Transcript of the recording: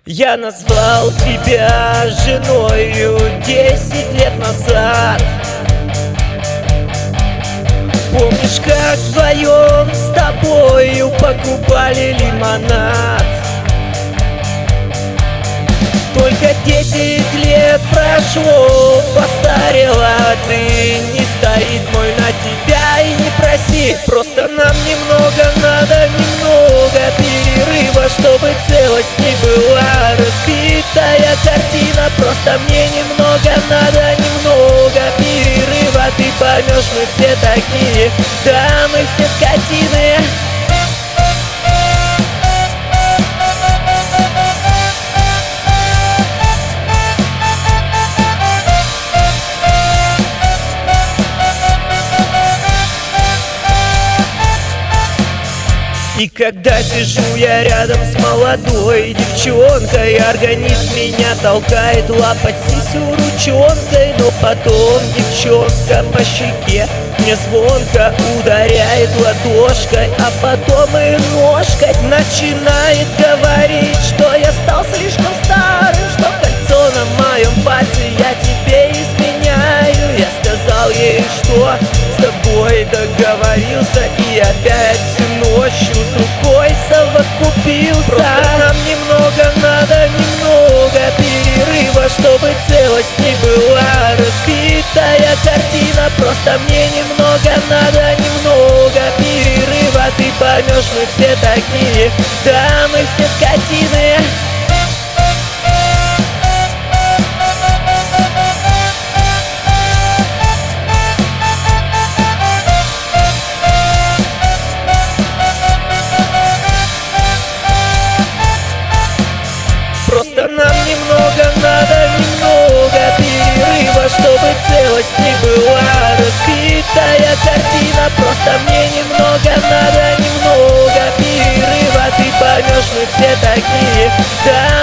Я назвал тебя женою 10 лет назад. Помнишь, как вдвоем с тобою покупали лимонад? Только 10 лет прошло, постарела ты. Не стоит мой на тебя и не проси. Просто нам немного надо, немного перерыва, чтобы целость не была разбитая картина. Просто мне немного надо, немного перерыва. Ты поймешь, мы все такие, да, мы все скотины. И когда сижу я рядом с молодой девчонкой, организм меня толкает лапать сисю ручонкой. Но потом девчонка по щеке мне звонко ударяет ладошкой, а потом и ножкой начинает говорить, что я стал слишком старым, что кольцо на моем пальце я тебе изменяю. Я сказал ей, что с тобой договорился, и опять всю ночью с рукой совокупился. Просто нам немного надо, немного перерыва, чтобы целость не была разбитая картина. Просто мне немного надо, немного перерыва. Ты поймешь, мы все такие, да, мы все скотины. Просто нам немного надо, немного перерыва, чтобы целость не была разбитая картина. Просто мне немного надо, немного перерыва. Ты поймешь, мы все такие, да.